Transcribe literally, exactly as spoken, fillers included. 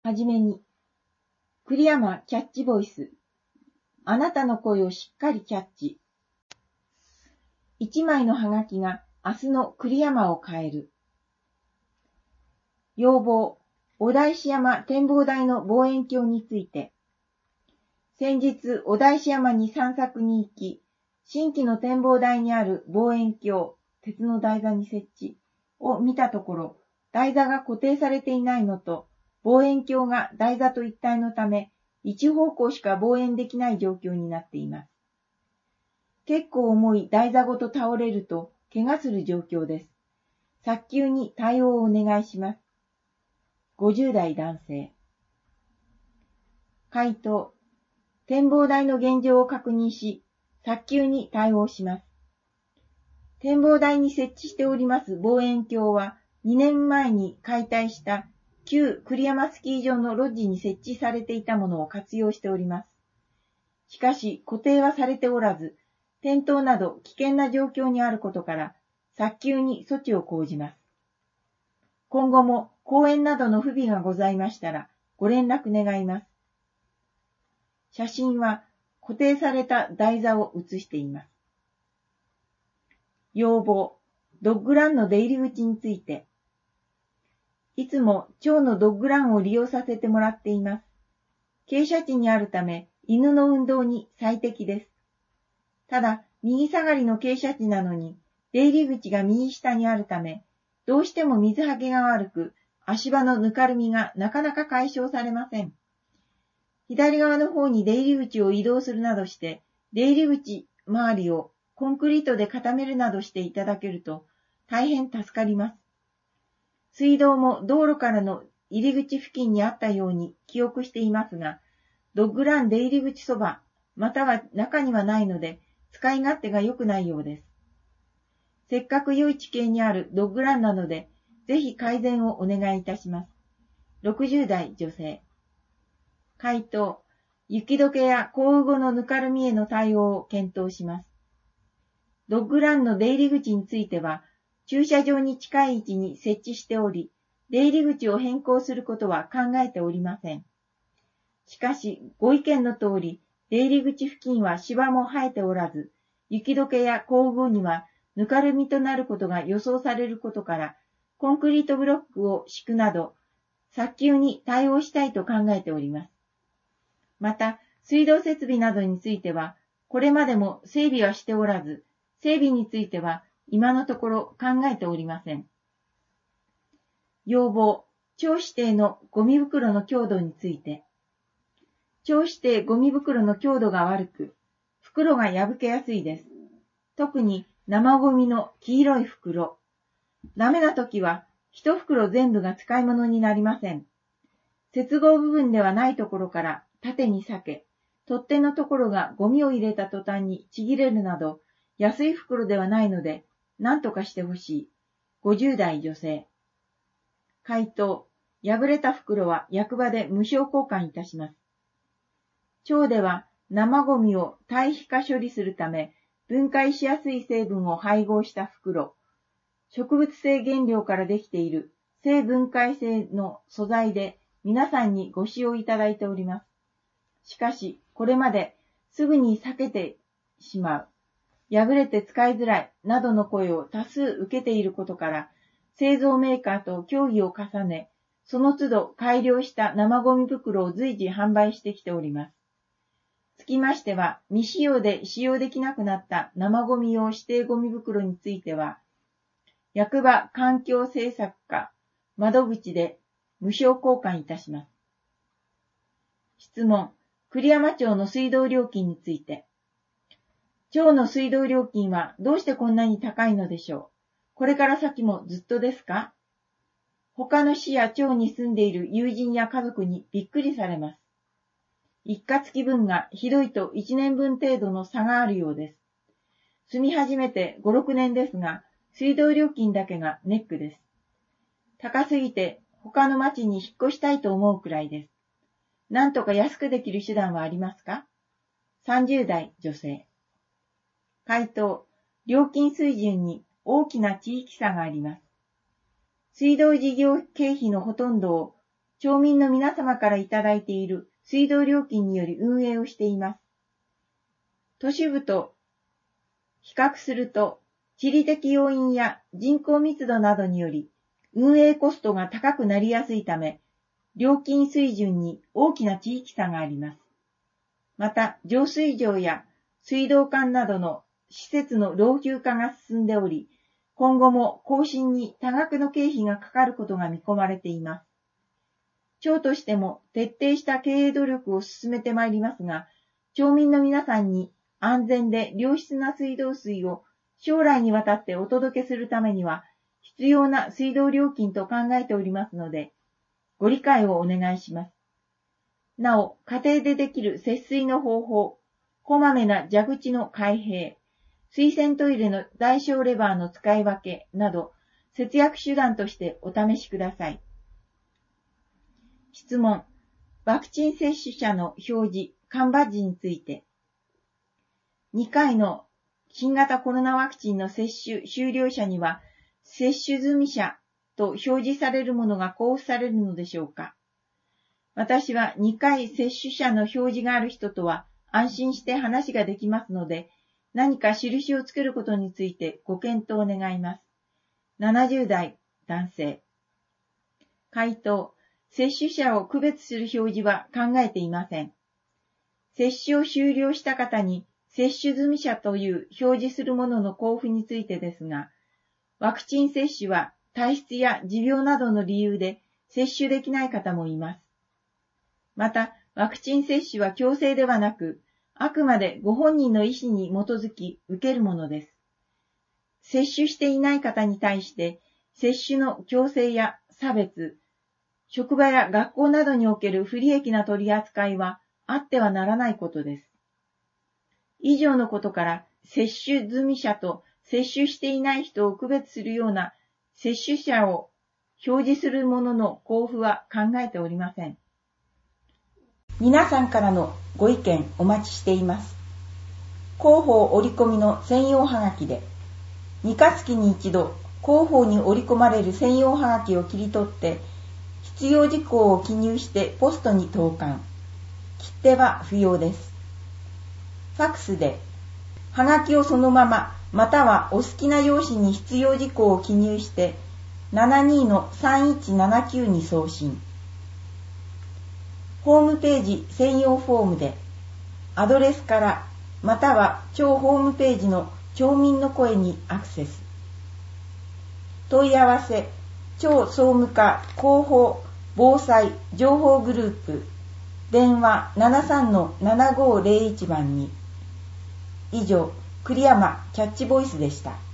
はじめに、栗山キャッチボイス。あなたの声をしっかりキャッチ。一枚のハガキが明日の栗山を変える。要望、小田石山展望台の望遠鏡について。先日、小田石山に散策に行き、新規の展望台にある望遠鏡、鉄の台座に設置を見たところ、台座が固定されていないのと、望遠鏡が台座と一体のため、一方向しか望遠できない状況になっています。結構重い台座ごと倒れると、怪我する状況です。早急に対応をお願いします。ごじゅう代男性。回答。展望台の現状を確認し、早急に対応します。展望台に設置しております望遠鏡は、にねんまえに解体した旧栗山スキー場のロッジに設置されていたものを活用しております。しかし、固定はされておらず、転倒など危険な状況にあることから、早急に措置を講じます。今後も公園などの不備がございましたら、ご連絡願います。写真は固定された台座を写しています。要望、ドッグランの出入り口について。いつも蝶のドッグランを利用させてもらっています。傾斜地にあるため、犬の運動に最適です。ただ、右下がりの傾斜地なのに、出入り口が右下にあるため、どうしても水はけが悪く、足場のぬかるみがなかなか解消されません。左側の方に出入り口を移動するなどして、出入り口周りをコンクリートで固めるなどしていただけると、大変助かります。水道も道路からの入り口付近にあったように記憶していますが、ドッグラン出入り口そば、または中にはないので、使い勝手が良くないようです。せっかく良い地形にあるドッグランなので、ぜひ改善をお願いいたします。ろくじゅう代女性。回答、雪解けや降雨後のぬかるみへの対応を検討します。ドッグランの出入り口については、駐車場に近い位置に設置しており、出入り口を変更することは考えておりません。しかし、ご意見の通り、出入り口付近は芝も生えておらず、雪解けや降雨後にはぬかるみとなることが予想されることから、コンクリートブロックを敷くなど、早急に対応したいと考えております。また、水道設備などについては、これまでも整備はしておらず、整備については今のところ考えておりません。要望、町指定のゴミ袋の強度について。町指定ゴミ袋の強度が悪く、袋が破けやすいです。特に生ゴミの黄色い袋。ダメな時は一袋全部が使い物になりません。接合部分ではないところから縦に裂け、取っ手のところがゴミを入れた途端にちぎれるなど、安い袋ではないので、何とかしてほしい。ごじゅう代女性。回答、破れた袋は役場で無償交換いたします。町では生ゴミを堆肥化処理するため、分解しやすい成分を配合した袋、植物性原料からできている性分解性の素材で皆さんにご使用いただいております。しかし、これまですぐに避けてしまう、破れて使いづらいなどの声を多数受けていることから、製造メーカーと協議を重ね、その都度改良した生ゴミ袋を随時販売してきております。つきましては、未使用で使用できなくなった生ゴミ用指定ゴミ袋については、役場環境政策課窓口で無償交換いたします。質問、栗山町の水道料金について。町の水道料金はどうしてこんなに高いのでしょう。これから先もずっとですか？他の市や町に住んでいる友人や家族にびっくりされます。一家月分がひどいといちねんぶん程度の差があるようです。住み始めてご、ろくねんですが、水道料金だけがネックです。高すぎて他の町に引っ越したいと思うくらいです。なんとか安くできる手段はありますか？さんじゅう代女性。回答、料金水準に大きな地域差があります。水道事業経費のほとんどを町民の皆様からいただいている水道料金により運営をしています。都市部と比較すると、地理的要因や人口密度などにより、運営コストが高くなりやすいため、料金水準に大きな地域差があります。また、浄水場や水道管などの施設の老朽化が進んでおり、今後も更新に多額の経費がかかることが見込まれています。町としても徹底した経営努力を進めてまいりますが、町民の皆さんに安全で良質な水道水を将来にわたってお届けするためには、必要な水道料金と考えておりますので、ご理解をお願いします。なお、家庭でできる節水の方法、こまめな蛇口の開閉、水洗トイレの大小レバーの使い分けなど、節約手段としてお試しください。質問。ワクチン接種者の表示、缶バッジについて。にかいの新型コロナワクチンの接種終了者には、接種済み者と表示されるものが交付されるのでしょうか。私はにかい接種者の表示がある人とは安心して話ができますので、何か印をつけることについてご検討願います。ななじゅう代男性。回答。接種者を区別する表示は考えていません。接種を終了した方に接種済み者という表示するものの交付についてですが、ワクチン接種は体質や持病などの理由で接種できない方もいます。また、ワクチン接種は強制ではなく、あくまでご本人の意思に基づき受けるものです。接種していない方に対して、接種の強制や差別、職場や学校などにおける不利益な取り扱いはあってはならないことです。以上のことから、接種済み者と接種していない人を区別するような接種者を表示するものの交付は考えておりません。皆さんからのご意見お待ちしています。広報折り込みの専用はがきで、にかつきに一度広報に折り込まれる専用はがきを切り取って、必要事項を記入してポストに投函。切手は不要です。ファックスで、はがきをそのまま、またはお好きな用紙に必要事項を記入して、ななにーさんいちななきゅうに送信。ホームページ専用フォームで、アドレスから、または町ホームページの町民の声にアクセス。問い合わせ、町総務課広報防災情報グループ、電話 ななさんのななごーぜろいち 番に。以上、栗山キャッチボイスでした。